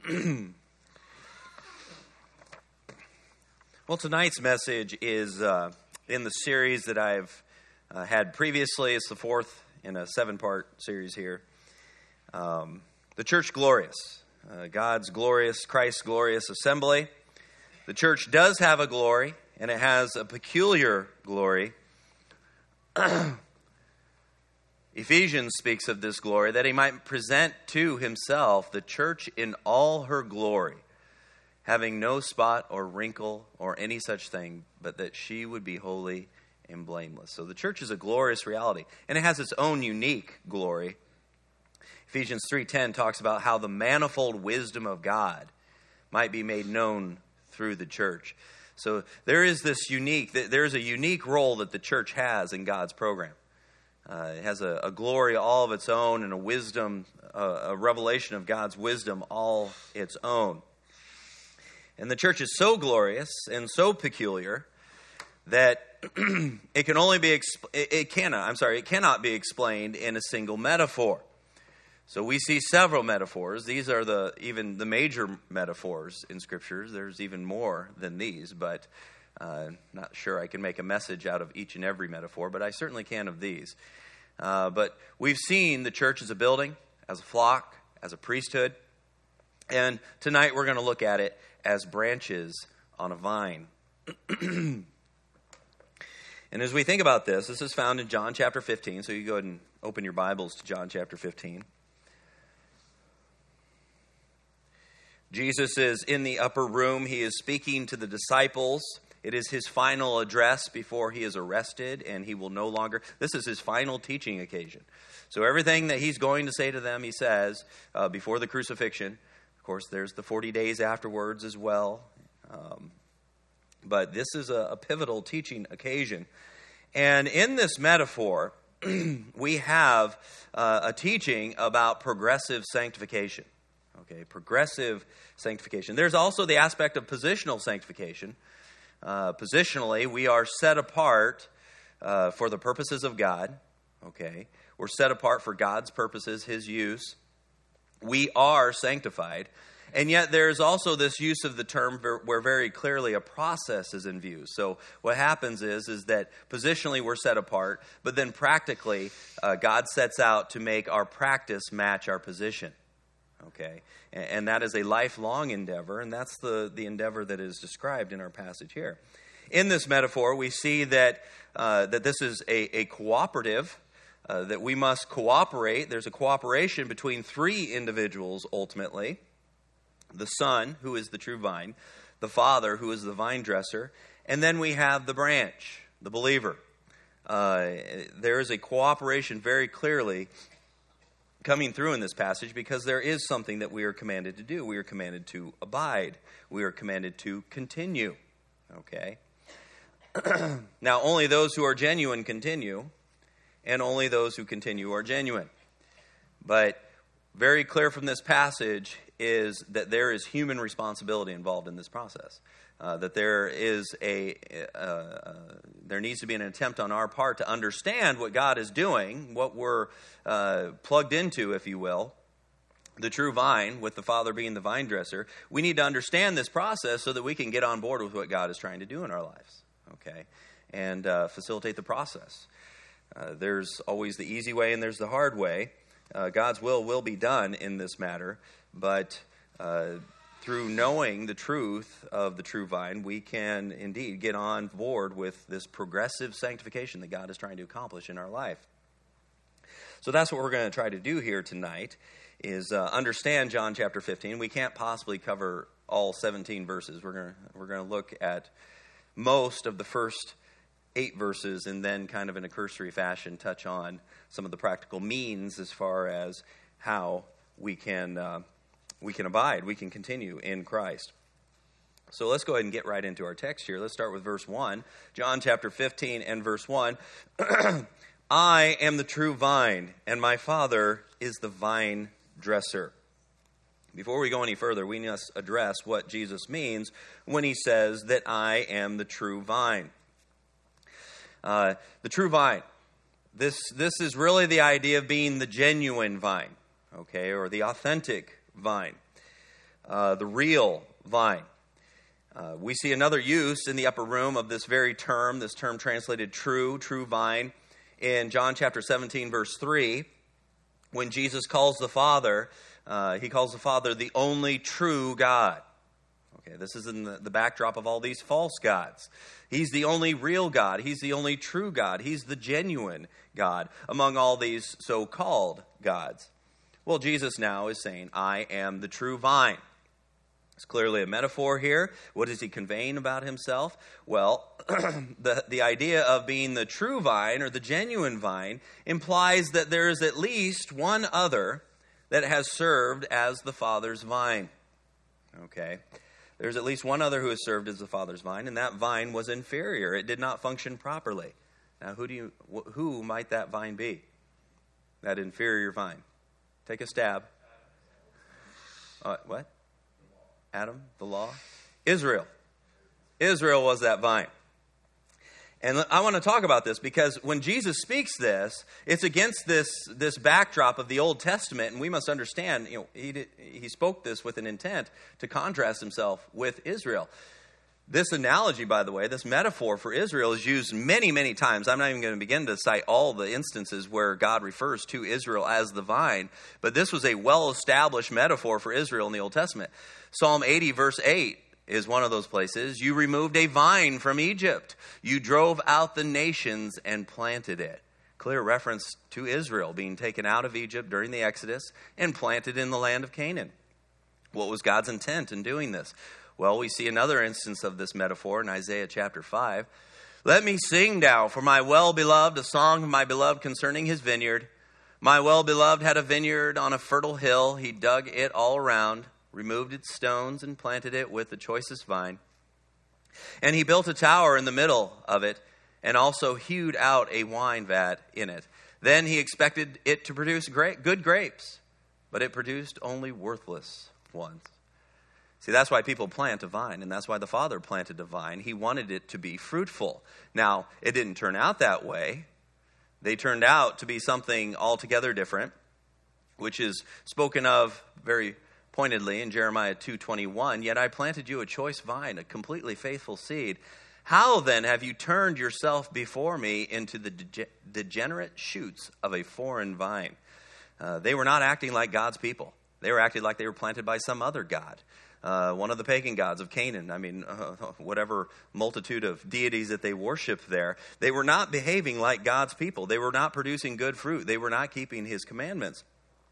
Well, tonight's message is in the series that I've had previously. It's the fourth in a 7-part series here. The Church Glorious, God's glorious, Christ's glorious assembly. The church does have a glory, and it has a peculiar glory. Ephesians speaks of this glory, that he might present to himself the church in all her glory, having no spot or wrinkle or any such thing, but that she would be holy and blameless. So the church is a glorious reality, and it has its own unique glory. Ephesians 3:10 talks about how the manifold wisdom of God might be made known through the church. So there is a unique role that the church has in God's program. It has a glory all of its own, and a wisdom, a revelation of God's wisdom all its own. And the church is so glorious and so peculiar that it cannot be explained in a single metaphor. So we see several metaphors. These are even the major metaphors in Scriptures. There's even more than these, but not sure I can make a message out of each and every metaphor, but I certainly can of these. But we've seen the church as a building, as a flock, as a priesthood. And tonight we're going to look at it as branches on a vine. And as we think about this is found in John chapter 15. So you go ahead and open your Bibles to John chapter 15. Jesus is in the upper room. He is speaking to the disciples. It is his final address before he is arrested, and he will no longer... This is his final teaching occasion. So everything that he's going to say to them, he says, before the crucifixion. Of course, there's the 40 days afterwards as well. But this is a pivotal teaching occasion. And in this metaphor, we have a teaching about progressive sanctification. Okay, progressive sanctification. There's also the aspect of positional sanctification. Positionally, we are set apart for the purposes of God. Okay, we're set apart for God's purposes, his use. We are sanctified. And yet there's also this use of the term where very clearly a process is in view. So what happens is that positionally we're set apart, but then practically God sets out to make our practice match our position. Okay, and that is a lifelong endeavor, and that's the endeavor that is described in our passage here. In this metaphor, we see that this is a cooperative, that we must cooperate. There's a cooperation between three individuals ultimately. The Son, who is the true vine, the Father, who is the vine dresser, and then we have the branch, the believer. There is a cooperation very clearly coming through in this passage, because there is something that we are commanded to do. We are commanded to abide. We are commanded to continue. Okay? Now, only those who are genuine continue, and only those who continue are genuine. But very clear from this passage is that there is human responsibility involved in this process. That there needs to be an attempt on our part to understand what God is doing, what we're plugged into, if you will, the true vine, with the Father being the vine dresser. We need to understand this process so that we can get on board with what God is trying to do in our lives, okay, and facilitate the process. There's always the easy way and there's the hard way. God's will be done in this matter, but through knowing the truth of the true vine, we can indeed get on board with this progressive sanctification that God is trying to accomplish in our life. So that's what we're going to try to do here tonight, is understand John chapter 15. We can't possibly cover all 17 verses. We're going to look at most of the first 8 verses, and then kind of in a cursory fashion touch on some of the practical means as far as how we can abide, we can continue in Christ. So let's go ahead and get right into our text here. Let's start with verse 1. John chapter 15 and verse 1. I am the true vine, and my Father is the vine dresser. Before we go any further, we must address what Jesus means when he says that I am the true vine. The true vine. This is really the idea of being the genuine vine, okay, or the authentic vine. the real vine. We see another use in the upper room of this very term, this term translated true vine, in John chapter 17, verse 3, when Jesus calls the Father, he calls the Father the only true God. Okay, this is in the backdrop of all these false gods. He's the only real God. He's the only true God. He's the genuine God among all these so-called gods. Well, Jesus now is saying, I am the true vine. It's clearly a metaphor here. What is he conveying about himself? Well, the idea of being the true vine or the genuine vine implies that there is at least one other that has served as the Father's vine. Okay? There's at least one other who has served as the Father's vine, and that vine was inferior. It did not function properly. Now, who might that vine be? That inferior vine. Take a stab. What? Adam, the law? Israel. Israel was that vine. And I want to talk about this because when Jesus speaks this, it's against this backdrop of the Old Testament, and we must understand, he spoke this with an intent to contrast himself with Israel. This analogy, by the way, this metaphor for Israel is used many, many times. I'm not even going to begin to cite all the instances where God refers to Israel as the vine, but this was a well-established metaphor for Israel in the Old Testament. Psalm 80, verse 8 is one of those places. You removed a vine from Egypt. You drove out the nations and planted it. Clear reference to Israel being taken out of Egypt during the Exodus and planted in the land of Canaan. What was God's intent in doing this? Well, we see another instance of this metaphor in Isaiah chapter 5. Let me sing now for my well-beloved, a song of my beloved concerning his vineyard. My well-beloved had a vineyard on a fertile hill. He dug it all around, removed its stones, and planted it with the choicest vine. And he built a tower in the middle of it, and also hewed out a wine vat in it. Then he expected it to produce good grapes, but it produced only worthless ones. See, that's why people plant a vine, and that's why the Father planted a vine. He wanted it to be fruitful. Now, it didn't turn out that way. They turned out to be something altogether different, which is spoken of very pointedly in Jeremiah 2:21. Yet I planted you a choice vine, a completely faithful seed. How then have you turned yourself before me into the degenerate shoots of a foreign vine? They were not acting like God's people. They were acting like they were planted by some other god. One of the pagan gods of Canaan. Whatever multitude of deities that they worshiped there. They were not behaving like God's people. They were not producing good fruit. They were not keeping his commandments.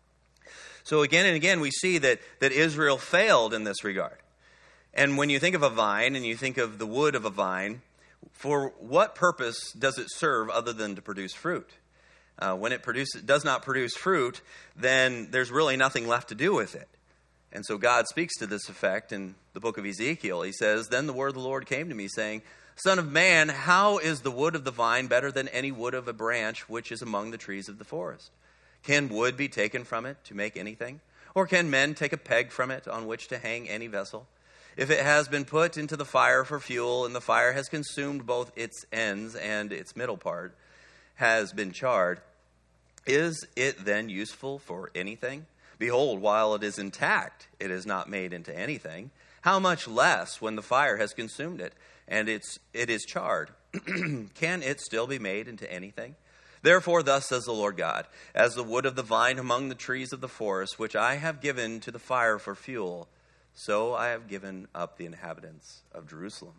So again and again, we see that Israel failed in this regard. And when you think of a vine and you think of the wood of a vine, for what purpose does it serve other than to produce fruit? When it does not produce fruit, then there's really nothing left to do with it. And so God speaks to this effect in the book of Ezekiel. He says, Then the word of the Lord came to me, saying, Son of man, how is the wood of the vine better than any wood of a branch which is among the trees of the forest? Can wood be taken from it to make anything? Or can men take a peg from it on which to hang any vessel? If it has been put into the fire for fuel, and the fire has consumed both its ends and its middle part has been charred, is it then useful for anything? Behold, while it is intact, it is not made into anything. How much less when the fire has consumed it, and it is charred? Can it still be made into anything? Therefore, thus says the Lord God, as the wood of the vine among the trees of the forest, which I have given to the fire for fuel, so I have given up the inhabitants of Jerusalem.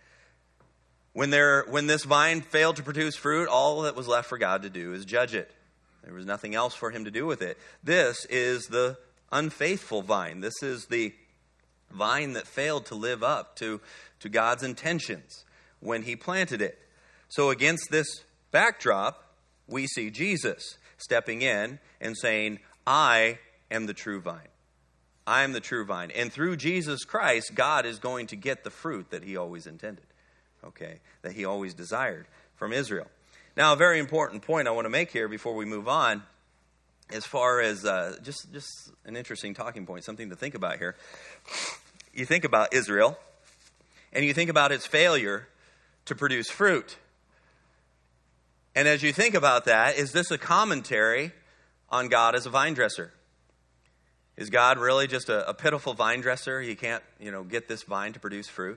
When this vine failed to produce fruit, all that was left for God to do is judge it. There was nothing else for him to do with it. This is the unfaithful vine. This is the vine that failed to live up to God's intentions when he planted it. So against this backdrop, we see Jesus stepping in and saying, I am the true vine. I am the true vine. And through Jesus Christ, God is going to get the fruit that he always intended, that he always desired from Israel. Now, a very important point I want to make here before we move on, as far as just an interesting talking point, something to think about here. You think about Israel, and you think about its failure to produce fruit. And as you think about that, is this a commentary on God as a vine dresser? Is God really just a pitiful vine dresser? He can't, get this vine to produce fruit?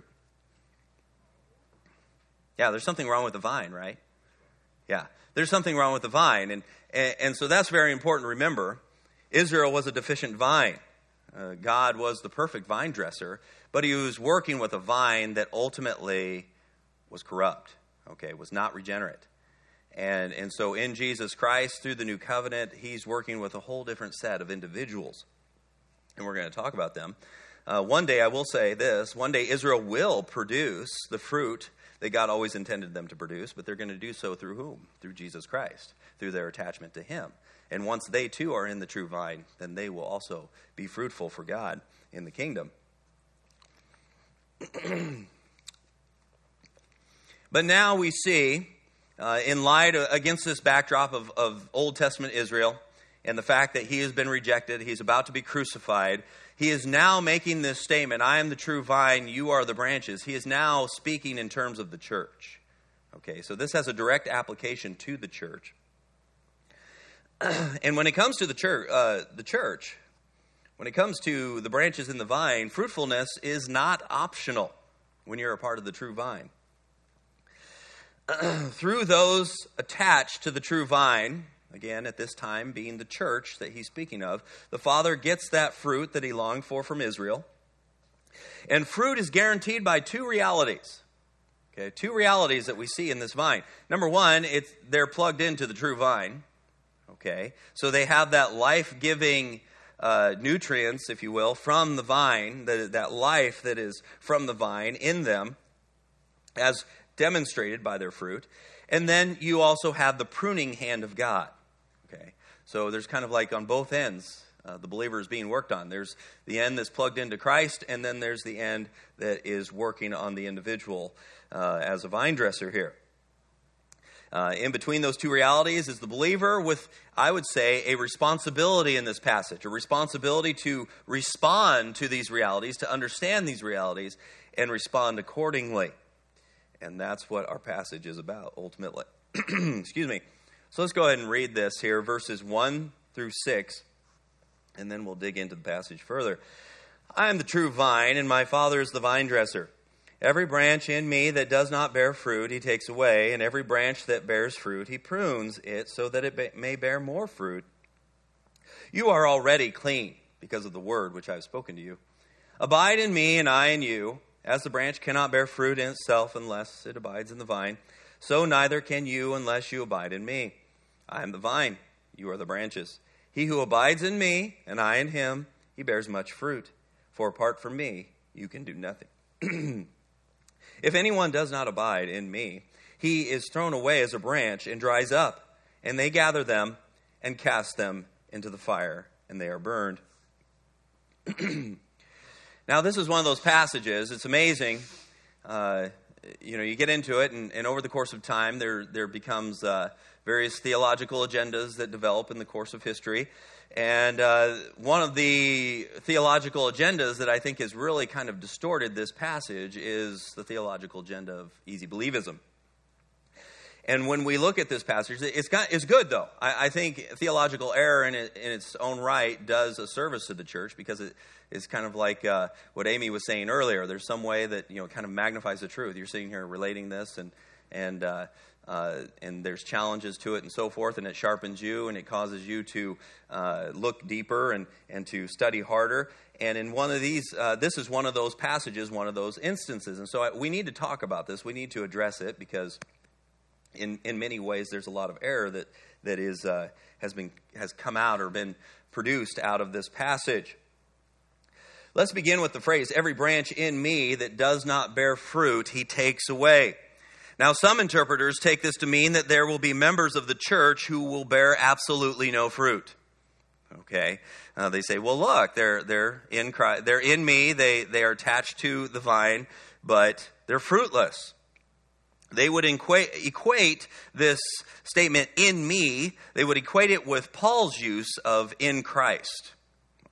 Yeah, there's something wrong with the vine, right? Yeah, there's something wrong with the vine. And so that's very important to remember. Israel was a deficient vine. God was the perfect vine dresser, but he was working with a vine that ultimately was corrupt, was not regenerate. And so in Jesus Christ, through the new covenant, he's working with a whole different set of individuals. And we're going to talk about them. One day, I will say this, one day Israel will produce the fruit that God always intended them to produce, but they're going to do so through whom? Through Jesus Christ, through their attachment to him. And once they too are in the true vine, then they will also be fruitful for God in the kingdom. But now we see, in light against this backdrop of Old Testament Israel and the fact that he has been rejected, he's about to be crucified, he is now making this statement, I am the true vine, you are the branches. He is now speaking in terms of the church. So this has a direct application to the church. And when it comes to the church, when it comes to the branches in the vine, fruitfulness is not optional when you're a part of the true vine. Through those attached to the true vine, again, at this time being the church that he's speaking of, the Father gets that fruit that he longed for from Israel. And fruit is guaranteed by two realities. Two realities that we see in this vine. Number one, they're plugged into the true vine. So they have that life-giving nutrients, if you will, from the vine, that life that is from the vine in them, as demonstrated by their fruit. And then you also have the pruning hand of God. So there's kind of like on both ends, the believer is being worked on. There's the end that's plugged into Christ, and then there's the end that is working on the individual as a vine dresser here. In between those two realities is the believer with, I would say, a responsibility in this passage, a responsibility to respond to these realities, to understand these realities, and respond accordingly. And that's what our passage is about, ultimately. Excuse me. So let's go ahead and read this here, verses 1 through 6, and then we'll dig into the passage further. I am the true vine, and my Father is the vine dresser. Every branch in me that does not bear fruit, he takes away, and every branch that bears fruit, he prunes it so that it may bear more fruit. You are already clean because of the word which I have spoken to you. Abide in me, and I in you. As the branch cannot bear fruit in itself unless it abides in the vine, so neither can you unless you abide in me. I am the vine, you are the branches. He who abides in me, and I in him, he bears much fruit. For apart from me, you can do nothing. If anyone does not abide in me, he is thrown away as a branch and dries up, and they gather them and cast them into the fire, and they are burned. Now, this is one of those passages. It's amazing. You get into it, and over the course of time, there becomes various theological agendas that develop in the course of history. And one of the theological agendas that I think has really kind of distorted this passage is the theological agenda of easy believism. And when we look at this passage, it's good, though. I think theological error in its own right does a service to the church, because it's kind of like what Amy was saying earlier. There's some way that kind of magnifies the truth. You're sitting here relating this, and there's challenges to it and so forth, and it sharpens you, and it causes you to look deeper and to study harder. And in one of these, this is one of those passages, one of those instances. And so we need to talk about this. We need to address it, because in many ways there's a lot of error that has come out or been produced out of this passage. Let's begin with the phrase, every branch in me that does not bear fruit, he takes away. Now, some interpreters take this to mean that there will be members of the church who will bear absolutely no fruit. They say, well, look, they're in Christ, they're in me, they are attached to the vine, but they're fruitless. They would equate this statement, in me, they would equate it with Paul's use of in Christ.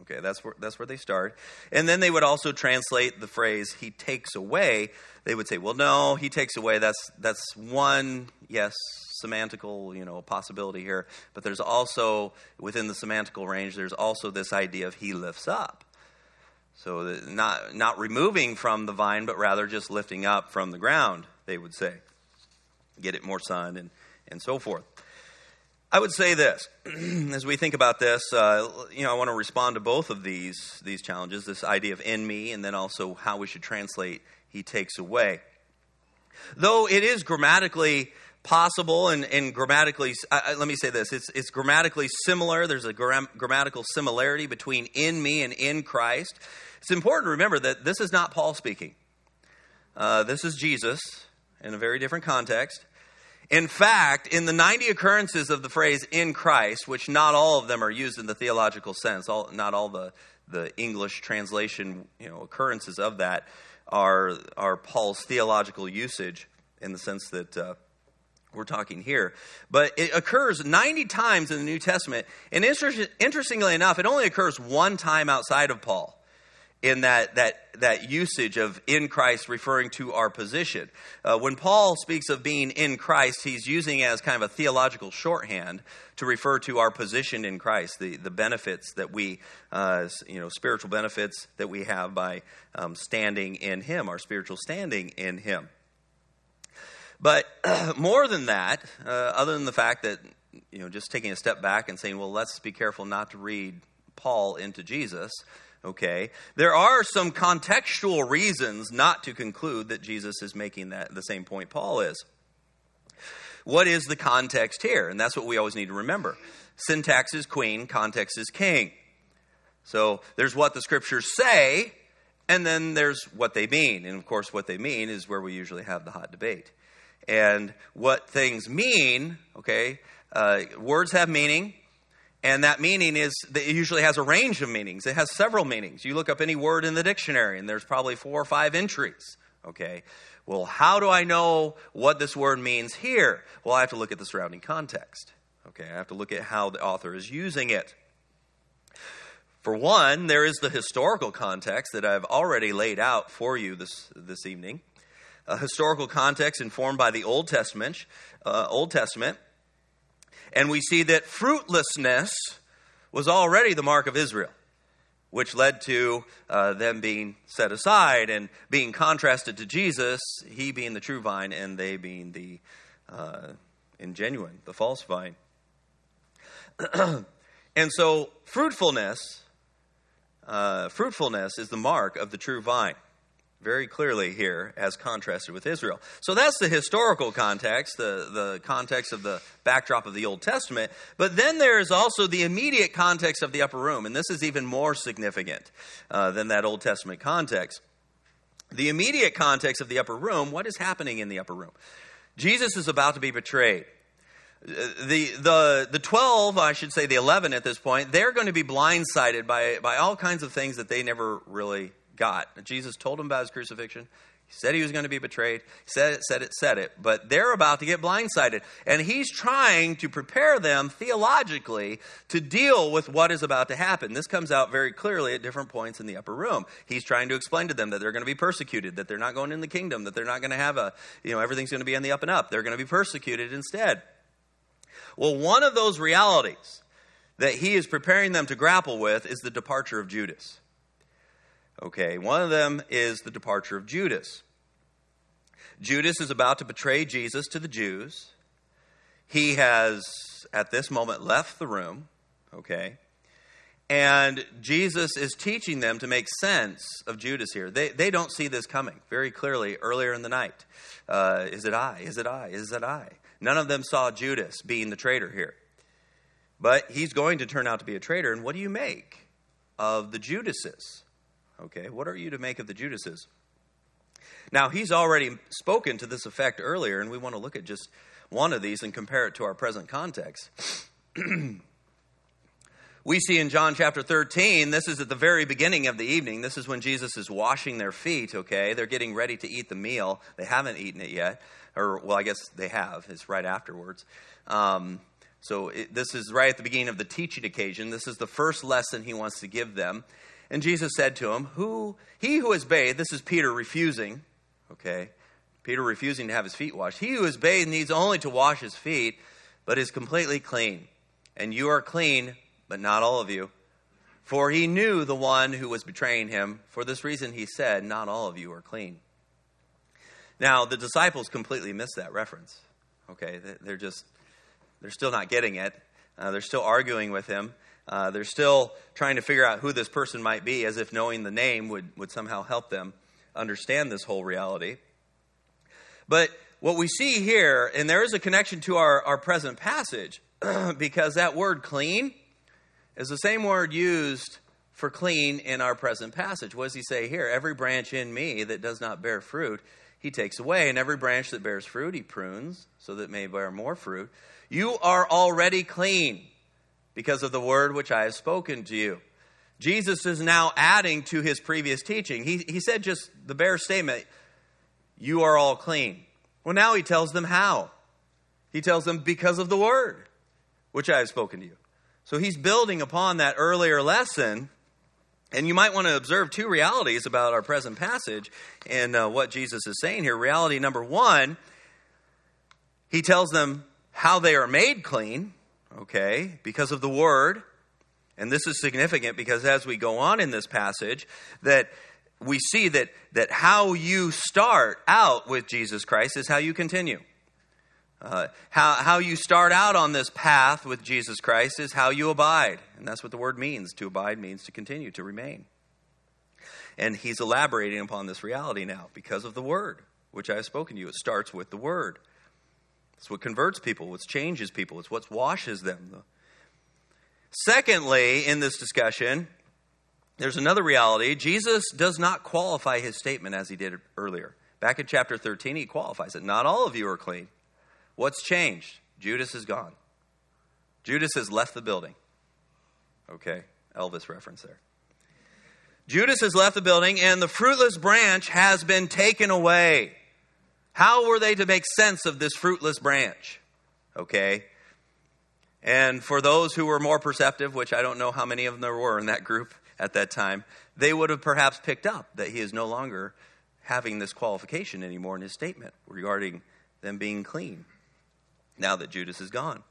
Okay, that's where they start. And then they would also translate the phrase, he takes away. They would say, well, no, he takes away. That's one, yes, semantical, possibility here. But there's also, within the semantical range, there's also this idea of he lifts up. So not removing from the vine, but rather just lifting up from the ground, they would say. Get it more sun and so forth. I would say this, as we think about this, I want to respond to both of these challenges, this idea of in me and then also how we should translate he takes away. Though it is grammatically possible and grammatically, let me say this, it's grammatically similar. There's a grammatical similarity between in me and in Christ. It's important to remember that this is not Paul speaking. This is Jesus in a very different context. In fact, in the 90 occurrences of the phrase in Christ, which not all of them are used in the theological sense, not all the English translation occurrences of that are Paul's theological usage in the sense that we're talking here. But it occurs 90 times in the New Testament, and interestingly enough, it only occurs one time outside of Paul in that usage of in Christ referring to our position. When Paul speaks of being in Christ, he's using it as kind of a theological shorthand to refer to our position in Christ, the benefits that we, spiritual benefits that we have by standing in Him, our spiritual standing in Him. But more than that, other than the fact that, just taking a step back and saying, well, let's be careful not to read Paul into Jesus. Okay, there are some contextual reasons not to conclude that Jesus is making the same point Paul is. What is the context here? And that's what we always need to remember. Syntax is queen, context is king. So there's what the scriptures say, and then there's what they mean. And of course, what they mean is where we usually have the hot debate. And what things mean, okay, words have meaning. And that meaning it usually has a range of meanings. It has several meanings. You look up any word in the dictionary, and there's probably 4 or 5 entries. Okay, well, how do I know what this word means here? Well, I have to look at the surrounding context. Okay, I have to look at how the author is using it. For one, there is the historical context that I've already laid out for you this evening. A historical context informed by the Old Testament. And we see that fruitlessness was already the mark of Israel, which led to them being set aside and being contrasted to Jesus, he being the true vine and they being the ingenuine, the false vine. And so fruitfulness is the mark of the true vine. Very clearly here as contrasted with Israel. So that's the historical context, the context of the backdrop of the Old Testament. But then there is also the immediate context of the upper room. And this is even more significant than that Old Testament context. The immediate context of the upper room, what is happening in the upper room? Jesus is about to be betrayed. The 12, I should say the 11 at this point, they're going to be blindsided by all kinds of things that they never really got. Jesus told them about his crucifixion. He said he was going to be betrayed. He said it. But they're about to get blindsided. And he's trying to prepare them theologically to deal with what is about to happen. This comes out very clearly at different points in the upper room. He's trying to explain to them that they're going to be persecuted, that they're not going in the kingdom, that they're not going to have everything's going to be on the up and up. They're going to be persecuted instead. Well, one of those realities that he is preparing them to grapple with is the departure of Judas. Okay, one of them is the departure of Judas. Judas is about to betray Jesus to the Jews. He has, at this moment, left the room, okay? And Jesus is teaching them to make sense of Judas here. They don't see this coming very clearly earlier in the night. Is it I? Is it I? Is it I? None of them saw Judas being the traitor here. But he's going to turn out to be a traitor. And what do you make of the Judases? Okay, what are you to make of the Judases? Now, he's already spoken to this effect earlier, and we want to look at just one of these and compare it to our present context. We see in John chapter 13, this is at the very beginning of the evening. This is when Jesus is washing their feet, okay? They're getting ready to eat the meal. They haven't eaten it yet. Or, well, I guess they have. It's right afterwards. So this is right at the beginning of the teaching occasion. This is the first lesson he wants to give them. And Jesus said to him, he who is bathed, this is Peter refusing, okay? Peter refusing to have his feet washed. He who is bathed needs only to wash his feet, but is completely clean. And you are clean, but not all of you. For he knew the one who was betraying him. For this reason he said, not all of you are clean. Now, the disciples completely missed that reference. Okay, they're still not getting it. They're still arguing with him. They're still trying to figure out who this person might be, as if knowing the name would somehow help them understand this whole reality. But what we see here, and there is a connection to our present passage, because that word clean is the same word used for clean in our present passage. What does he say here? Every branch in me that does not bear fruit, he takes away. And every branch that bears fruit, he prunes, so that it may bear more fruit. You are already clean because of the word which I have spoken to you. Jesus is now adding to his previous teaching. He said just the bare statement, you are all clean. Well, now he tells them how. He tells them because of the word which I have spoken to you. So he's building upon that earlier lesson. And you might want to observe two realities about our present passage and what Jesus is saying here. Reality number one, he tells them how they are made clean, okay, because of the word. And this is significant because as we go on in this passage, that we see that how you start out with Jesus Christ is how you continue. How you start out on this path with Jesus Christ is how you abide. And that's what the word means. To abide means to continue, to remain. And he's elaborating upon this reality now because of the word, which I have spoken to you. It starts with the word. It's what converts people, what changes people. It's what washes them. Secondly, in this discussion, there's another reality. Jesus does not qualify his statement as he did earlier. Back in chapter 13, he qualifies it. Not all of you are clean. What's changed? Judas is gone. Judas has left the building. Okay, Elvis reference there. Judas has left the building and the fruitless branch has been taken away. How were they to make sense of this fruitless branch? Okay. And for those who were more perceptive, which I don't know how many of them there were in that group at that time, they would have perhaps picked up that he is no longer having this qualification anymore in his statement regarding them being clean. Now that Judas is gone.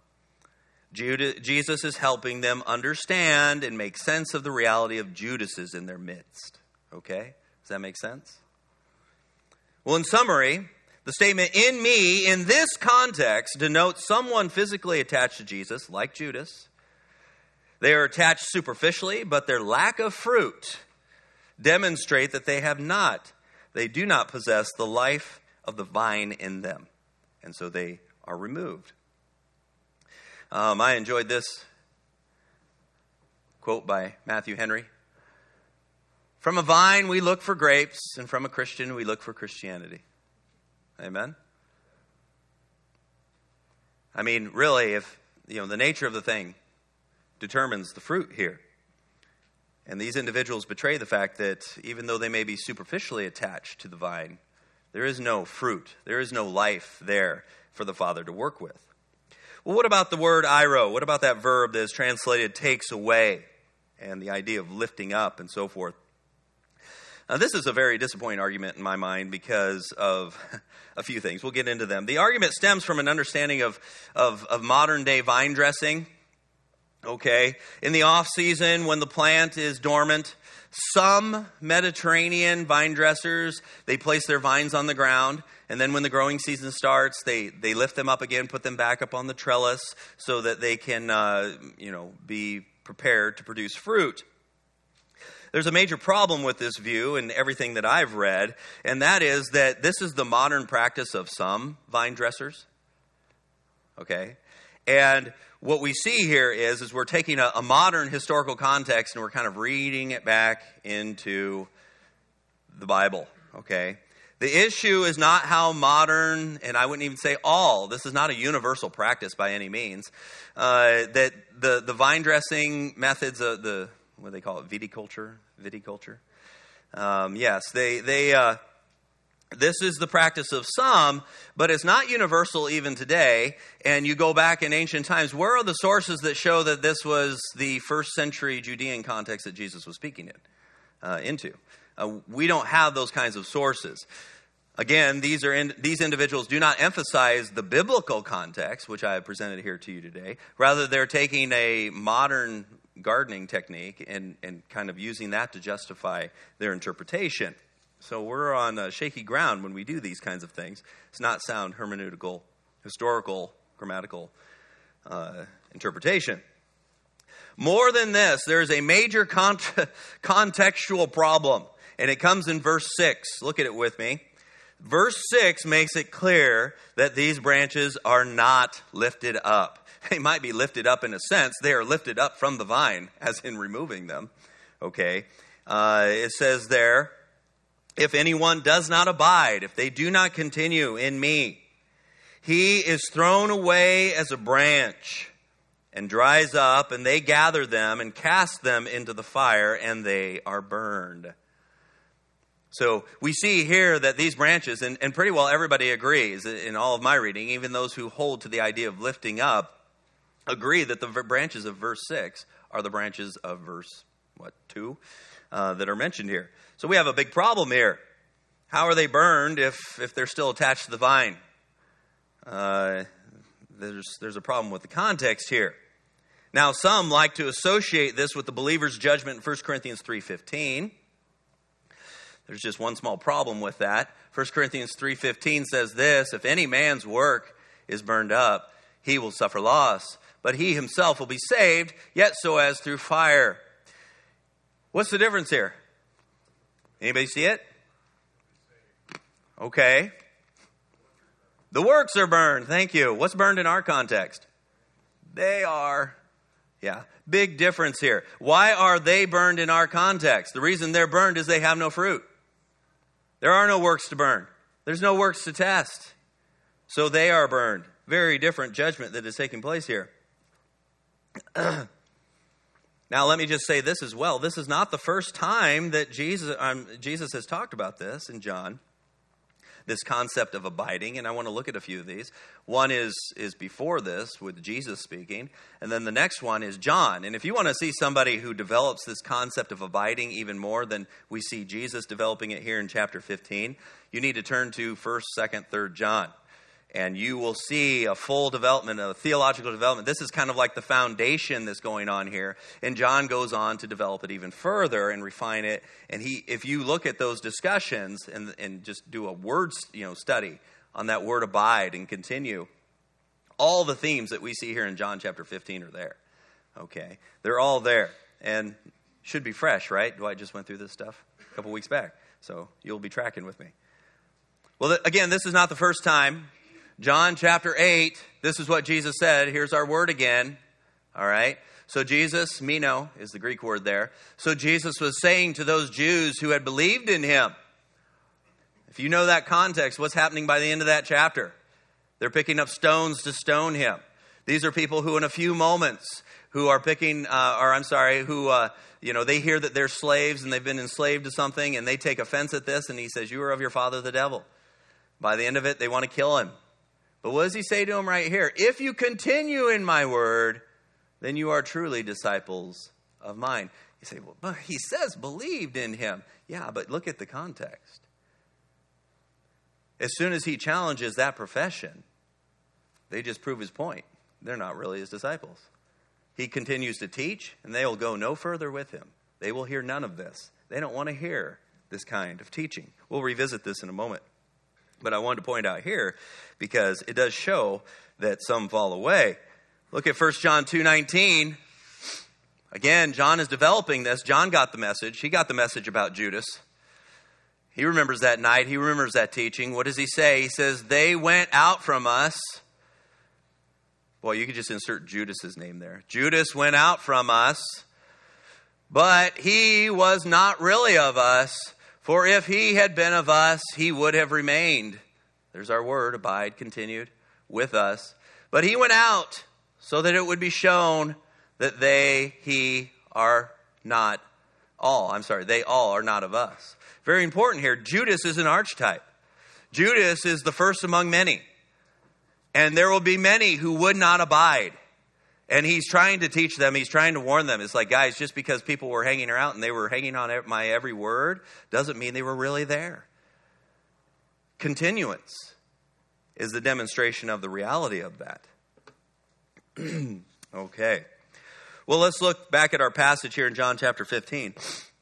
Jesus is helping them understand and make sense of the reality of Judas's in their midst. Okay? Does that make sense? Well, in summary, the statement in me in this context denotes someone physically attached to Jesus, like Judas. They are attached superficially, but their lack of fruit demonstrate that they do not possess the life of the vine in them. And so they are removed. I enjoyed this quote by Matthew Henry. From a vine we look for grapes, and from a Christian we look for Christianity. Amen? I mean, really, if the nature of the thing determines the fruit here. And these individuals betray the fact that even though they may be superficially attached to the vine, there is no fruit. There is no life there for the Father to work with. Well, what about the word airo? What about that verb that is translated takes away and the idea of lifting up and so forth? Now, this is a very disappointing argument in my mind because of a few things. We'll get into them. The argument stems from an understanding of modern day vine dressing. Okay, in the off season when the plant is dormant, some Mediterranean vine dressers, they place their vines on the ground, and then when the growing season starts, they lift them up again, put them back up on the trellis so that they can be prepared to produce fruit. There's a major problem with this view and everything that I've read, and that is that this is the modern practice of some vine dressers. Okay, and what we see here is we're taking a modern historical context and we're kind of reading it back into the Bible, okay? The issue is not how modern, and I wouldn't even say all, this is not a universal practice by any means, that the vine dressing methods, what do they call it, viticulture? Yes, This is the practice of some, but it's not universal even today. And you go back in ancient times, where are the sources that show that this was the first century Judean context that Jesus was speaking into? We don't have those kinds of sources. Again, these individuals do not emphasize the biblical context, which I have presented here to you today. Rather, they're taking a modern gardening technique and kind of using that to justify their interpretation. So we're on shaky ground when we do these kinds of things. It's not sound hermeneutical, historical, grammatical interpretation. More than this, there's a major contextual problem, and it comes in verse 6. Look at it with me. Verse 6 makes it clear that these branches are not lifted up. They might be lifted up in a sense. They are lifted up from the vine, as in removing them. Okay. It says there, if anyone does not abide, if they do not continue in me, he is thrown away as a branch and dries up, and they gather them and cast them into the fire, and they are burned. So we see here that these branches, and pretty well everybody agrees in all of my reading, even those who hold to the idea of lifting up, agree that the branches of verse 6 are the branches of verse, 2, that are mentioned here. So we have a big problem here. How are they burned if they're still attached to the vine? There's a problem with the context here. Now, some like to associate this with the believer's judgment in 1 Corinthians 3:15. There's just one small problem with that. 1 Corinthians 3:15 says this, if any man's work is burned up, he will suffer loss, but he himself will be saved, yet so as through fire. What's the difference here? Anybody see it? Okay. The works are burned. Thank you. What's burned in our context? They are. Yeah. Big difference here. Why are they burned in our context? The reason they're burned is they have no fruit. There are no works to burn. There's no works to test. So they are burned. Very different judgment that is taking place here. Now, let me just say this as well. This is not the first time that Jesus has talked about this in John, this concept of abiding, and I want to look at a few of these. One is before this with Jesus speaking, and then the next one is John. And if you want to see somebody who develops this concept of abiding even more than we see Jesus developing it here in chapter 15, you need to turn to 1st, 2nd, 3rd John. And you will see a full development, a theological development. This is kind of like the foundation that's going on here. And John goes on to develop it even further and refine it. And if you look at those discussions and just do a word study on that word abide and continue, all the themes that we see here in John chapter 15 are there. Okay? They're all there. And should be fresh, right? Dwight just went through this stuff a couple weeks back. So you'll be tracking with me. Well, again, this is not the first time. John chapter 8, this is what Jesus said. Here's our word again. All right. So Jesus, meno is the Greek word there. So Jesus was saying to those Jews who had believed in him, if you know that context, what's happening by the end of that chapter? They're picking up stones to stone him. These are people who in a few moments who are they hear that they're slaves and they've been enslaved to something and they take offense at this. And he says, you are of your father, the devil. By the end of it, they want to kill him. But what does he say to him right here? If you continue in my word, then you are truly disciples of mine. You say, well, but he says believed in him. Yeah, but look at the context. As soon as he challenges that profession, they just prove his point. They're not really his disciples. He continues to teach, and they will go no further with him. They will hear none of this. They don't want to hear this kind of teaching. We'll revisit this in a moment. But I wanted to point out here because it does show that some fall away. Look at 1 John 2:19. Again, John is developing this. John got the message. He got the message about Judas. He remembers that night. He remembers that teaching. What does he say? He says, they went out from us. Well, you could just insert Judas's name there. Judas went out from us, but he was not really of us. For if he had been of us, he would have remained. There's our word, abide, continued, with us. But he went out so that it would be shown that they all are not of us. Very important here. Judas is an archetype. Judas is the first among many. And there will be many who would not abide. And he's trying to teach them. He's trying to warn them. It's like, guys, just because people were hanging around and they were hanging on my every word doesn't mean they were really there. Continuance is the demonstration of the reality of that. Okay. Well, let's look back at our passage here in John chapter 15.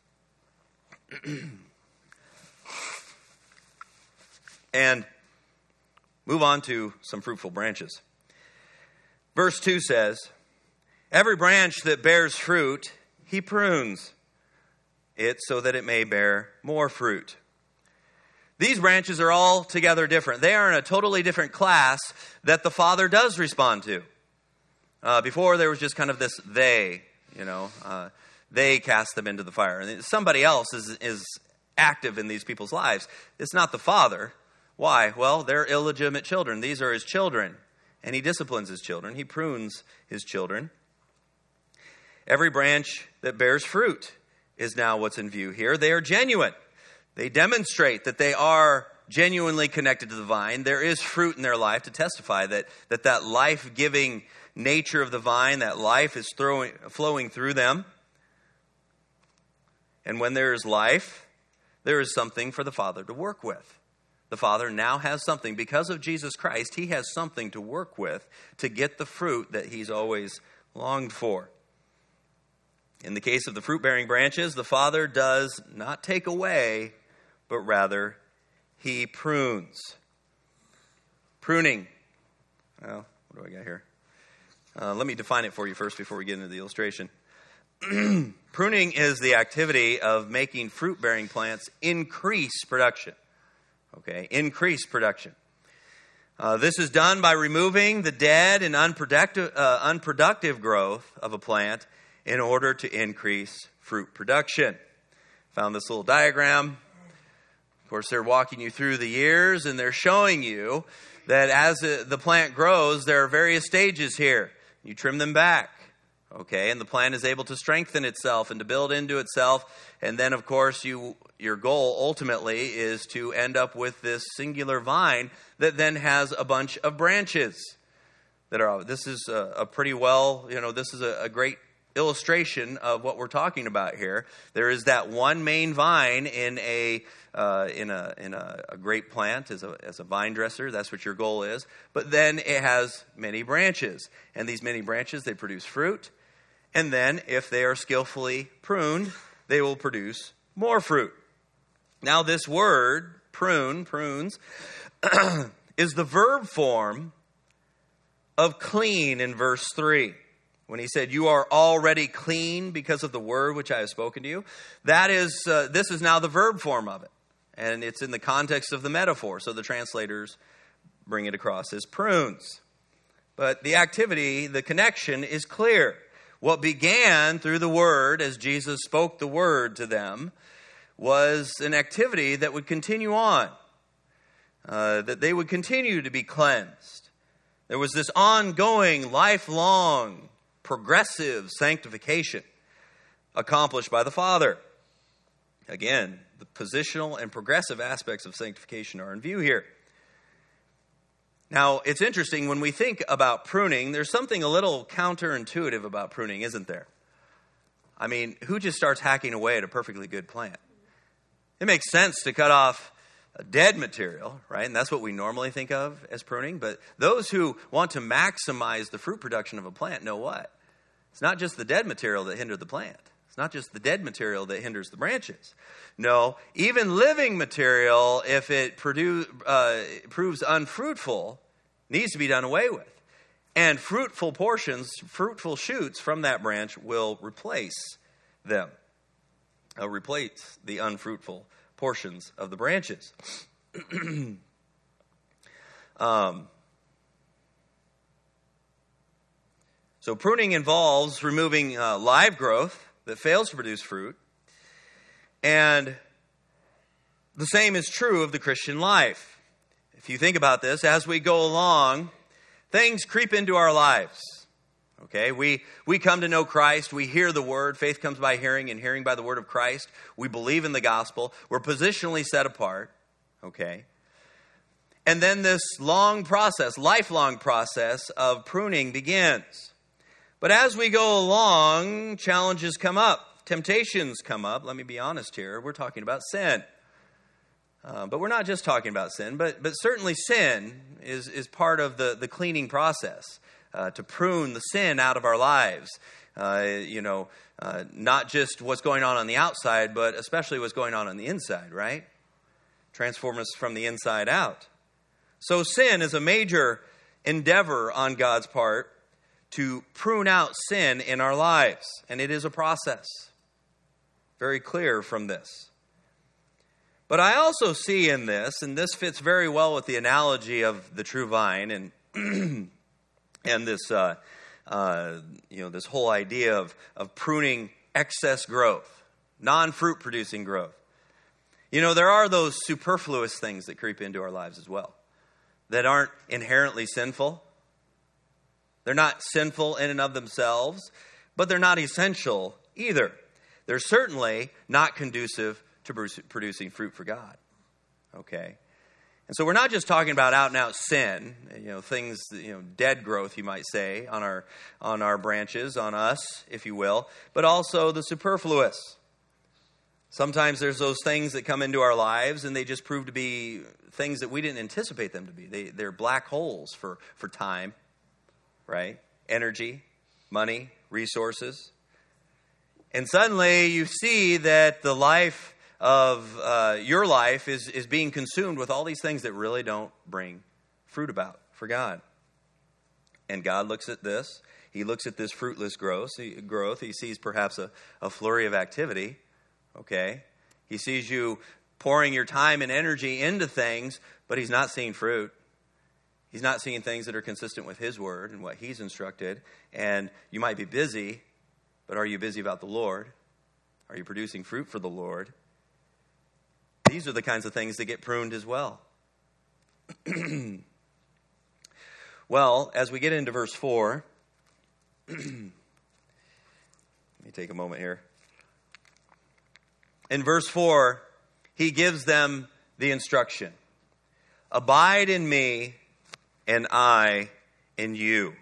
And move on to some fruitful branches. Verse 2 says, every branch that bears fruit, he prunes it so that it may bear more fruit. These branches are all together different. They are in a totally different class that the Father does respond to. Before there was just kind of this they cast them into the fire. And somebody else is active in these people's lives. It's not the Father. Why? Well, they're illegitimate children. These are his children. And he disciplines his children. He prunes his children. Every branch that bears fruit is now what's in view here. They are genuine. They demonstrate that they are genuinely connected to the vine. There is fruit in their life to testify that life-giving nature of the vine, that life is flowing through them. And when there is life, there is something for the Father to work with. The Father now has something. Because of Jesus Christ, he has something to work with to get the fruit that he's always longed for. In the case of the fruit-bearing branches, the Father does not take away, but rather he prunes. Pruning. Well, what do I got here? Let me define it for you first before we get into the illustration. Pruning is the activity of making fruit-bearing plants increase production. Okay, increase production. This is done by removing the dead and unproductive growth of a plant in order to increase fruit production. Found this little diagram. Of course, they're walking you through the years, and they're showing you that as the plant grows, there are various stages here. You trim them back. Okay, and the plant is able to strengthen itself and to build into itself. And then, of course, your goal ultimately is to end up with this singular vine that then has a bunch of branches that are. This is a pretty well, this is a great illustration of what we're talking about here. There is that one main vine in a great plant as a vine dresser. That's what your goal is. But then it has many branches, and these many branches, they produce fruit. And then, if they are skillfully pruned, they will produce more fruit. Now, this word, prunes, is the verb form of clean in verse 3. When he said, you are already clean because of the word which I have spoken to you. That is, this is now the verb form of it. And it's in the context of the metaphor. So the translators bring it across as prunes. But the activity, the connection is clear. What began through the word, as Jesus spoke the word to them, was an activity that would continue on. That they would continue to be cleansed. There was this ongoing, lifelong, progressive sanctification accomplished by the Father. Again, the positional and progressive aspects of sanctification are in view here. Now, it's interesting, when we think about pruning, there's something a little counterintuitive about pruning, isn't there? I mean, who just starts hacking away at a perfectly good plant? It makes sense to cut off a dead material, right? And that's what we normally think of as pruning. But those who want to maximize the fruit production of a plant know what? It's not just the dead material that hinders the plant. It's not just the dead material that hinders the branches. No, even living material, if it proves unfruitful, needs to be done away with. And fruitful shoots from that branch will replace them. Replace the unfruitful portions of the branches. So pruning involves removing live growth that fails to produce fruit. And the same is true of the Christian life. If you think about this, as we go along, things creep into our lives. Okay, we come to know Christ. We hear the word. Faith comes by hearing, and hearing by the word of Christ. We believe in the gospel. We're positionally set apart. Okay, And then this long process, lifelong process of pruning begins. But as we go along, challenges come up, temptations come up. Let me be honest here. We're talking about sin. But we're not just talking about sin, but certainly sin is part of the cleaning process, to prune the sin out of our lives. Not just what's going on the outside, but especially what's going on the inside, right? Transform us from the inside out. So sin is a major endeavor on God's part to prune out sin in our lives. And it is a process. Very clear from this. But I also see in this, and this fits very well with the analogy of the true vine and and this this whole idea of pruning excess growth, non-fruit producing growth. There are those superfluous things that creep into our lives as well that aren't inherently sinful. They're not sinful in and of themselves, but they're not essential either. They're certainly not conducive to producing fruit for God. Okay? And so we're not just talking about out and out sin, things, dead growth, you might say, on our branches, on us, if you will, but also the superfluous. Sometimes there's those things that come into our lives and they just prove to be things that we didn't anticipate them to be. They're black holes for time, right? Energy, money, resources. And suddenly you see that the life of your life is being consumed with all these things that really don't bring fruit about for God. And God looks at this. He looks at this fruitless growth. He sees perhaps a flurry of activity. Okay? He sees you pouring your time and energy into things, but he's not seeing fruit. He's not seeing things that are consistent with his word and what he's instructed. And you might be busy, but are you busy about the Lord? Are you producing fruit for the Lord? These are the kinds of things that get pruned as well. Well, as we get into verse 4, let me take a moment here. In verse 4, he gives them the instruction. Abide in me, and I in you.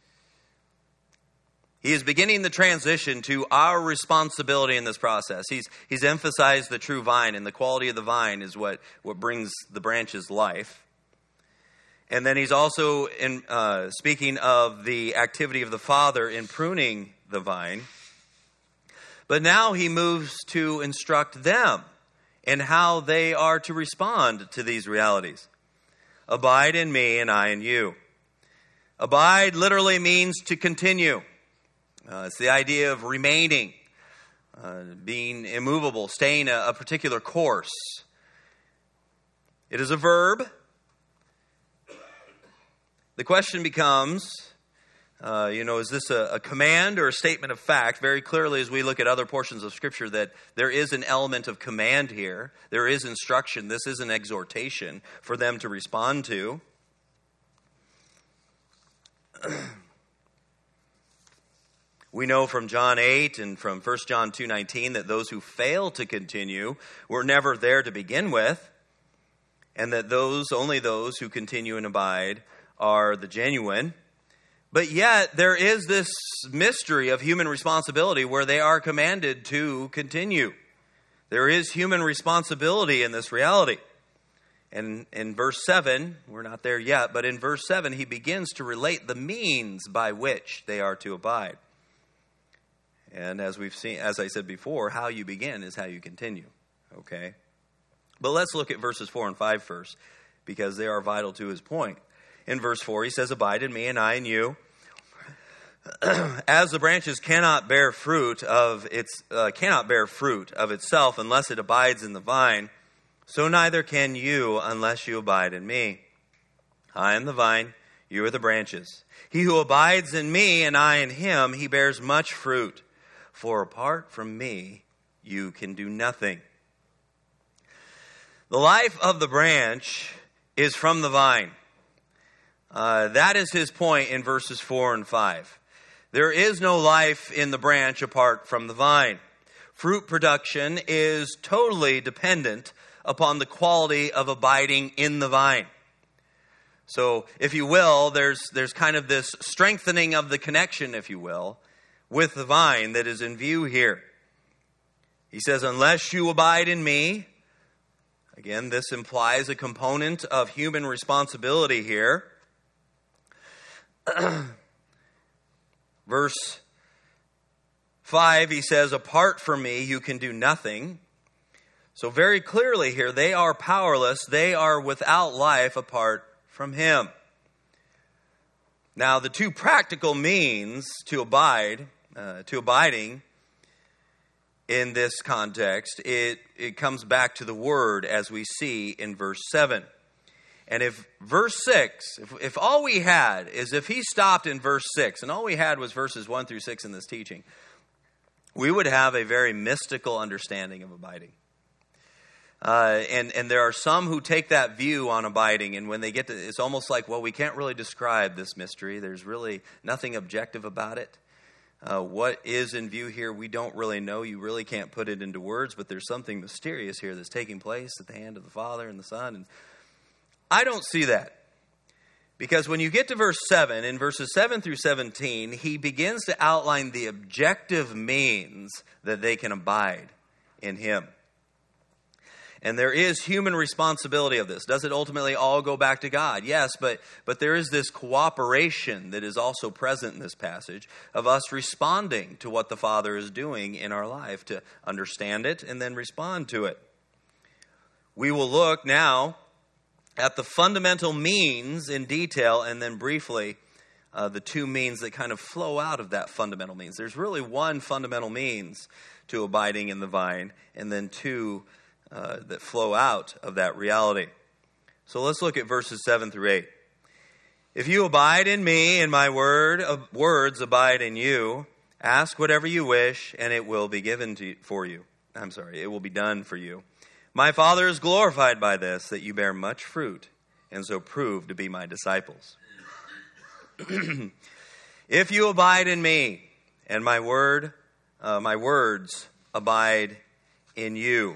He is beginning the transition to our responsibility in this process. He's emphasized the true vine, and the quality of the vine is what brings the branches life. And then he's also speaking of the activity of the Father in pruning the vine. But now he moves to instruct them in how they are to respond to these realities. Abide in me, and I in you. Abide literally means to continue. It's the idea of remaining, being immovable, staying a particular course. It is a verb. The question becomes, is this a command or a statement of fact? Very clearly, as we look at other portions of Scripture, that there is an element of command here. There is instruction. This is an exhortation for them to respond to. We know from John 8 and from 1 John 2:19 that those who fail to continue were never there to begin with, and that only those who continue and abide are the genuine. But yet there is this mystery of human responsibility where they are commanded to continue. There is human responsibility in this reality. And in verse 7, we're not there yet, but in verse 7 he begins to relate the means by which they are to abide. And as we've seen, as I said before, how you begin is how you continue. Okay? But let's look at verses 4 and 5 first, because they are vital to his point. In verse 4, he says, Abide in me and I in you. As the branches cannot bear fruit of itself unless it abides in the vine, so neither can you unless you abide in me. I am the vine, you are the branches. He who abides in me and I in him, he bears much fruit. For apart from me, you can do nothing. The life of the branch is from the vine. That is his point in verses 4 and 5. There is no life in the branch apart from the vine. Fruit production is totally dependent upon the quality of abiding in the vine. So, if you will, there's kind of this strengthening of the connection, if you will, with the vine that is in view here. He says, unless you abide in me. Again, this implies a component of human responsibility here. Verse 5, he says, apart from me, you can do nothing. So very clearly here, they are powerless. They are without life apart from him. Now, the two practical means to abiding in this context, it comes back to the word as we see in verse 7. And if verse 6, if all we had is if he stopped in verse 6 and all we had was verses 1 through 6 in this teaching, we would have a very mystical understanding of abiding. And there are some who take that view on abiding, and when they get to, it's almost like, well, we can't really describe this mystery. There's really nothing objective about it. What is in view here, we don't really know. You really can't put it into words, but there's something mysterious here that's taking place at the hand of the Father and the Son. And I don't see that. Because when you get to verse 7, in verses 7 through 17, he begins to outline the objective means that they can abide in him. And there is human responsibility of this. Does it ultimately all go back to God? Yes, but there is this cooperation that is also present in this passage of us responding to what the Father is doing in our life, to understand it and then respond to it. We will look now at the fundamental means in detail, and then briefly the two means that kind of flow out of that fundamental means. There's really one fundamental means to abiding in the vine, and then two that flow out of that reality. So let's look at verses 7 through 8. If you abide in me and my words abide in you, ask whatever you wish and it will be given for you. It will be done for you. My Father is glorified by this, that you bear much fruit and so prove to be my disciples. If you abide in me and my words abide in you.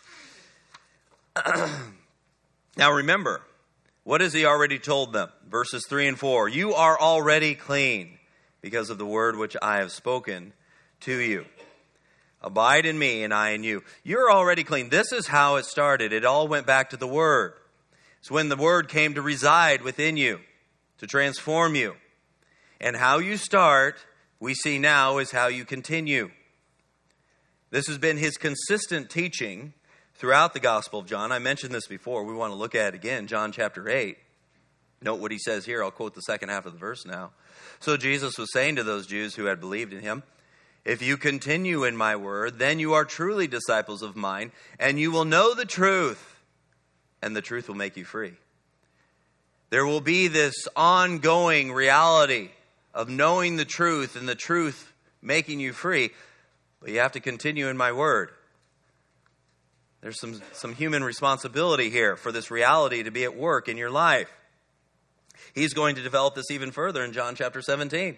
Now remember, what has he already told them? Verses 3 and 4. You are already clean because of the word which I have spoken to you. Abide in me and I in you. You're already clean. This is how it started. It all went back to the word. It's when the word came to reside within you, to transform you. And how you start, we see now, is how you continue. This has been his consistent teaching throughout the Gospel of John. I mentioned this before. We want to look at it again, John chapter 8. Note what he says here. I'll quote the second half of the verse now. So Jesus was saying to those Jews who had believed in him, if you continue in my word, then you are truly disciples of mine, and you will know the truth, and the truth will make you free. There will be this ongoing reality of knowing the truth and the truth making you free, but you have to continue in my word. There's some human responsibility here for this reality to be at work in your life. He's going to develop this even further in John chapter 17.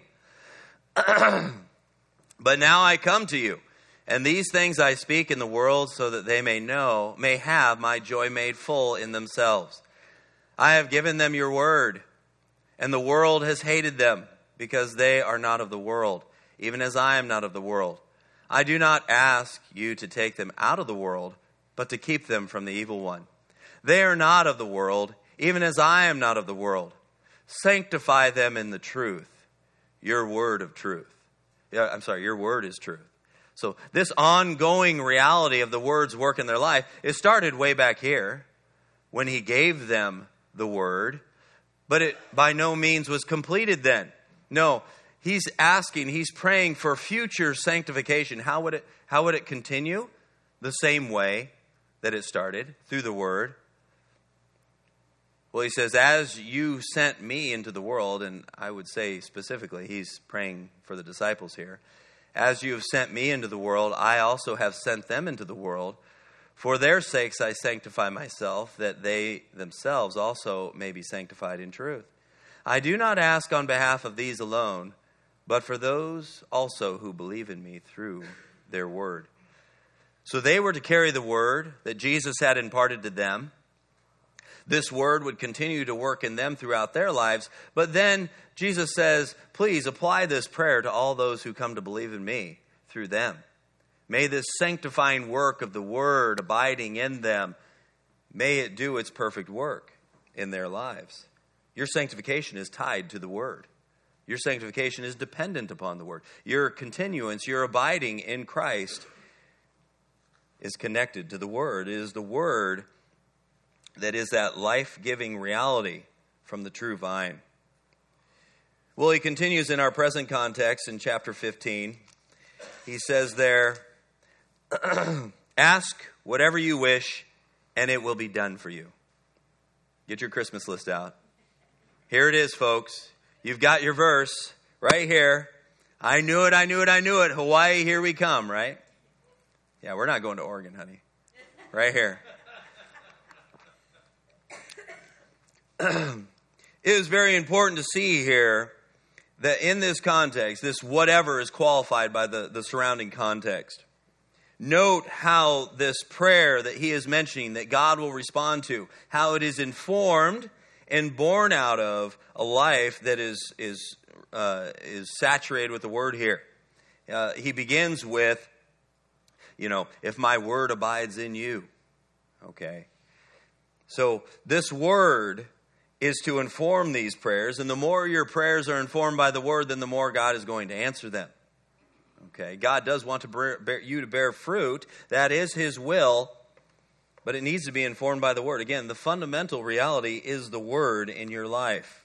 But now I come to you, and these things I speak in the world so that they may have my joy made full in themselves. I have given them your word, and the world has hated them because they are not of the world, even as I am not of the world. I do not ask you to take them out of the world, but to keep them from the evil one. They are not of the world, even as I am not of the world. Sanctify them in the truth. Your word is truth. So this ongoing reality of the word's work in their life, it started way back here when he gave them the word, but it by no means was completed then. No, he's praying for future sanctification. How would it continue? The same way that it started, through the word. Well, he says, as you sent me into the world, and I would say specifically, he's praying for the disciples here. As you have sent me into the world, I also have sent them into the world. For their sakes I sanctify myself, that they themselves also may be sanctified in truth. I do not ask on behalf of these alone, but for those also who believe in me through their word. So they were to carry the word that Jesus had imparted to them. this word would continue to work in them throughout their lives. But then Jesus says, please apply this prayer to all those who come to believe in me through them. May this sanctifying work of the word abiding in them, may it do its perfect work in their lives. Your sanctification is tied to the word. Your sanctification is dependent upon the word. Your continuance, your abiding in Christ is connected to the word. It is the word that is that life-giving reality from the true vine. Well, he continues in our present context in chapter 15. He says there, ask whatever you wish, and it will be done for you. Get your Christmas list out. Here it is, folks. You've got your verse right here. I knew it. Hawaii, here we come, right? Yeah, we're not going to Oregon, honey. Right here. It is very important to see here that in this context, this whatever is qualified by the surrounding context. Note how this prayer that he is mentioning, that God will respond to, how it is informed and born out of a life that is saturated with the word here. He begins with, if my word abides in you. Okay. So this word is to inform these prayers, and the more your prayers are informed by the word, then the more God is going to answer them. Okay. God does want you to bear fruit. That is his will. But it needs to be informed by the word. Again, the fundamental reality is the word in your life.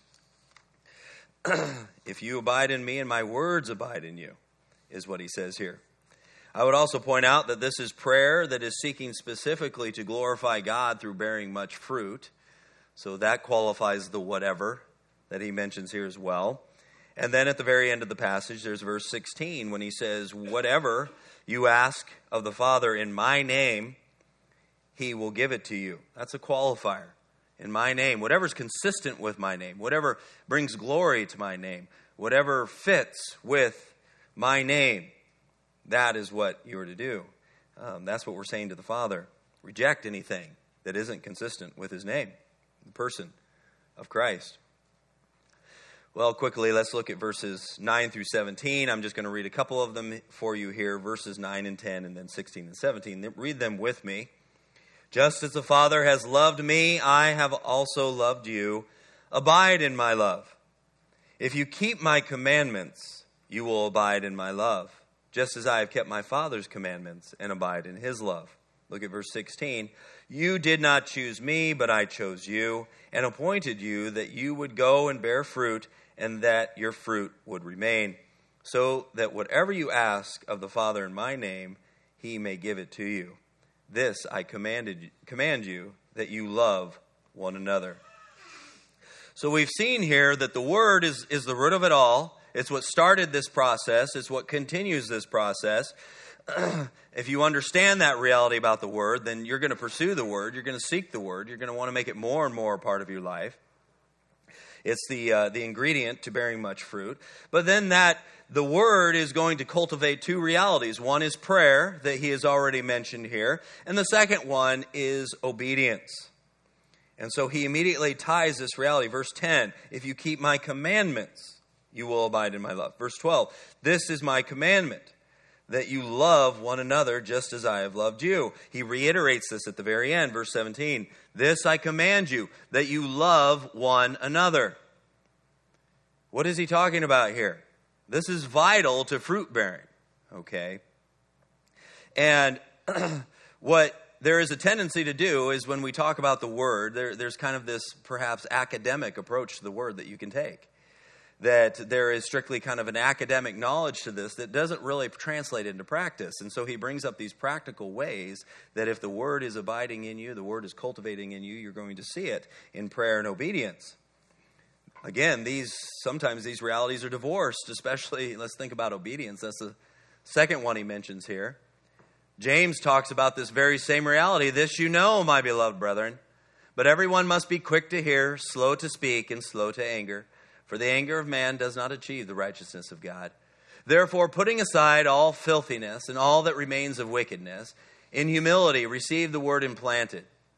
If you abide in me and my words abide in you, is what he says here. I would also point out that this is prayer that is seeking specifically to glorify God through bearing much fruit. So that qualifies the whatever that he mentions here as well. And then at the very end of the passage, there's verse 16 when he says, whatever you ask of the Father in my name, he will give it to you. That's a qualifier. In my name. Whatever's consistent with my name. Whatever brings glory to my name. Whatever fits with my name. That is what you are to do. That's what we're saying to the Father. Reject anything that isn't consistent with his name. The person of Christ. Well, quickly, let's look at verses 9 through 17. I'm just going to read a couple of them for you here. Verses 9 and 10 and then 16 and 17. Read them with me. Just as the Father has loved me, I have also loved you. Abide in my love. If you keep my commandments, you will abide in my love, just as I have kept my Father's commandments and abide in his love. Look at verse 16. You did not choose me, but I chose you and appointed you that you would go and bear fruit and that your fruit would remain, so that whatever you ask of the Father in my name, he may give it to you. This I command you, that you love one another. So we've seen here that the word is the root of it all. It's what started this process. It's what continues this process. If you understand that reality about the word, then you're going to pursue the word. You're going to seek the word. You're going to want to make it more and more a part of your life. It's the ingredient to bearing much fruit. But then the word is going to cultivate two realities. One is prayer, that he has already mentioned here. And the second one is obedience. And so he immediately ties this reality. Verse 10, if you keep my commandments, you will abide in my love. Verse 12, this is my commandment, that you love one another just as I have loved you. He reiterates this at the very end. Verse 17, this I command you, that you love one another. What is he talking about here? This is vital to fruit bearing, okay? And what there is a tendency to do is when we talk about the word, there's kind of this perhaps academic approach to the word that you can take. That there is strictly kind of an academic knowledge to this that doesn't really translate into practice. And so he brings up these practical ways that if the word is abiding in you, the word is cultivating in you, you're going to see it in prayer and obedience. Again, sometimes these realities are divorced, especially, let's think about obedience. That's the second one he mentions here. James talks about this very same reality. This you know, my beloved brethren, but everyone must be quick to hear, slow to speak, and slow to anger. For the anger of man does not achieve the righteousness of God. Therefore, putting aside all filthiness and all that remains of wickedness, in humility receive the word implanted,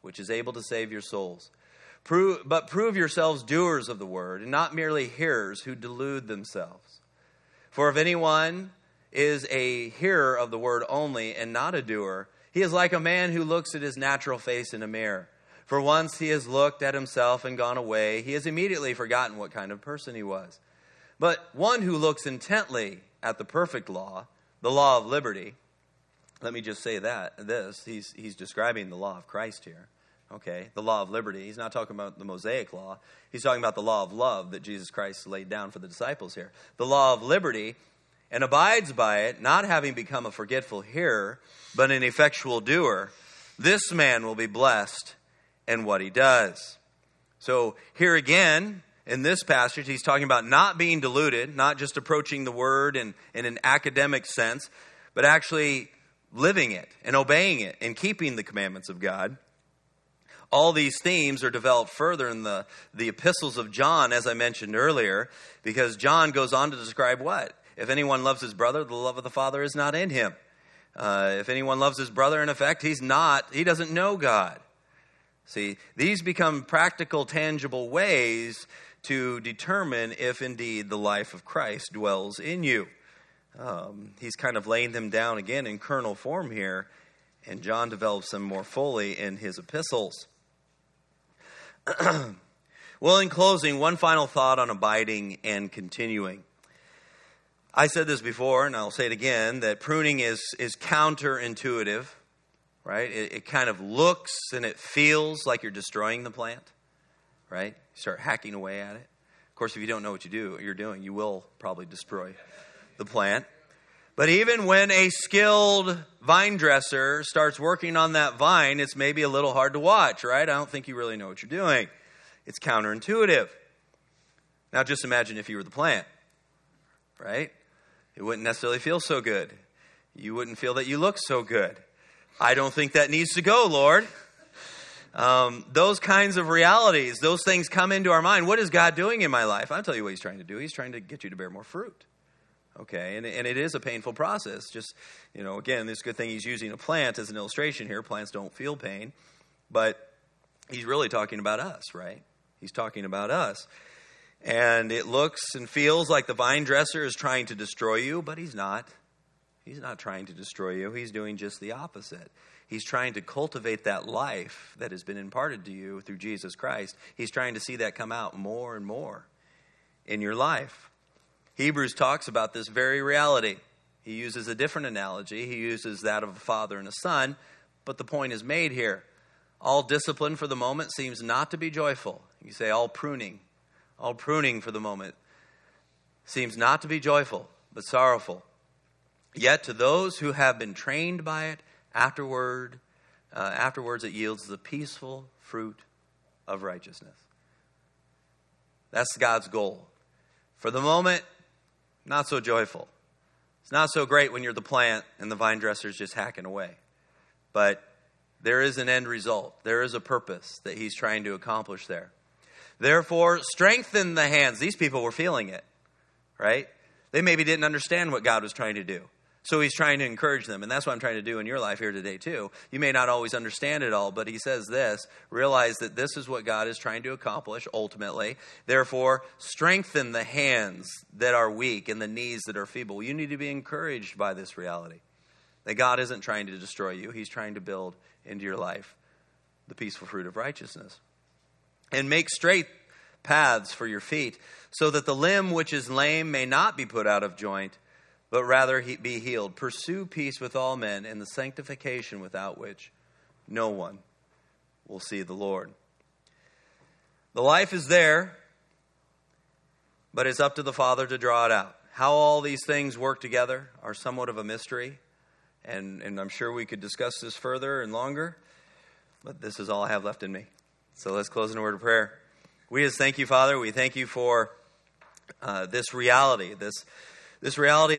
which is able to save your souls. Prove yourselves doers of the word, and not merely hearers who delude themselves. For if anyone is a hearer of the word only and not a doer, he is like a man who looks at his natural face in a mirror. For once he has looked at himself and gone away, he has immediately forgotten what kind of person he was. But one who looks intently at the perfect law, the law of liberty, let me just say he's describing the law of Christ here. Okay, the law of liberty. He's not talking about the Mosaic law. He's talking about the law of love that Jesus Christ laid down for the disciples here. The law of liberty, and abides by it, not having become a forgetful hearer, but an effectual doer, this man will be blessed in what he does. So here again, in this passage, he's talking about not being deluded, not just approaching the word in an academic sense, but actually living it and obeying it and keeping the commandments of God. All these themes are developed further in the epistles of John, as I mentioned earlier, because John goes on to describe what? If anyone loves his brother, the love of the Father is not in him. If anyone loves his brother, in effect, he doesn't know God. See, these become practical, tangible ways to determine if indeed the life of Christ dwells in you. He's kind of laying them down again in kernel form here, and John develops them more fully in his epistles. Well, in closing, one final thought on abiding and continuing. I said this before, and I'll say it again, that pruning is counterintuitive, right? It kind of looks and it feels like you're destroying the plant, right? You start hacking away at it. Of course, if you don't know what you're doing, you will probably destroy the plant. But even when a skilled vine dresser starts working on that vine, it's maybe a little hard to watch, right? I don't think you really know what you're doing. It's counterintuitive. Now just imagine if you were the plant, right? It wouldn't necessarily feel so good. You wouldn't feel that you look so good. I don't think that needs to go, Lord. Those kinds of realities, those things come into our mind. What is God doing in my life? I'll tell you what he's trying to do. He's trying to get you to bear more fruit. Okay, and it is a painful process. Just, again, this good thing he's using a plant as an illustration here. Plants don't feel pain, but he's really talking about us, right? He's talking about us. And it looks and feels like the vine dresser is trying to destroy you, but he's not. He's not trying to destroy you. He's doing just the opposite. He's trying to cultivate that life that has been imparted to you through Jesus Christ. He's trying to see that come out more and more in your life. Hebrews talks about this very reality. He uses a different analogy. He uses that of a father and a son, but the point is made here. All discipline for the moment seems not to be joyful. You say all pruning for the moment seems not to be joyful, but sorrowful. Yet to those who have been trained by it, afterwards it yields the peaceful fruit of righteousness. That's God's goal. For the moment, not so joyful. It's not so great when you're the plant and the vine dresser's just hacking away. But there is an end result. There is a purpose that he's trying to accomplish there. Therefore, strengthen the hands. These people were feeling it, right? They maybe didn't understand what God was trying to do. So he's trying to encourage them. And that's what I'm trying to do in your life here today too. You may not always understand it all, but he says this, realize that this is what God is trying to accomplish ultimately. Therefore, strengthen the hands that are weak and the knees that are feeble. You need to be encouraged by this reality. That God isn't trying to destroy you. He's trying to build into your life the peaceful fruit of righteousness. And make straight paths for your feet, so that the limb which is lame may not be put out of joint, but rather be healed. Pursue peace with all men and the sanctification without which no one will see the Lord. The life is there, but it's up to the Father to draw it out. How all these things work together are somewhat of a mystery, and I'm sure we could discuss this further and longer, but this is all I have left in me. So let's close in a word of prayer. We just thank you, Father. We thank you for this reality, this reality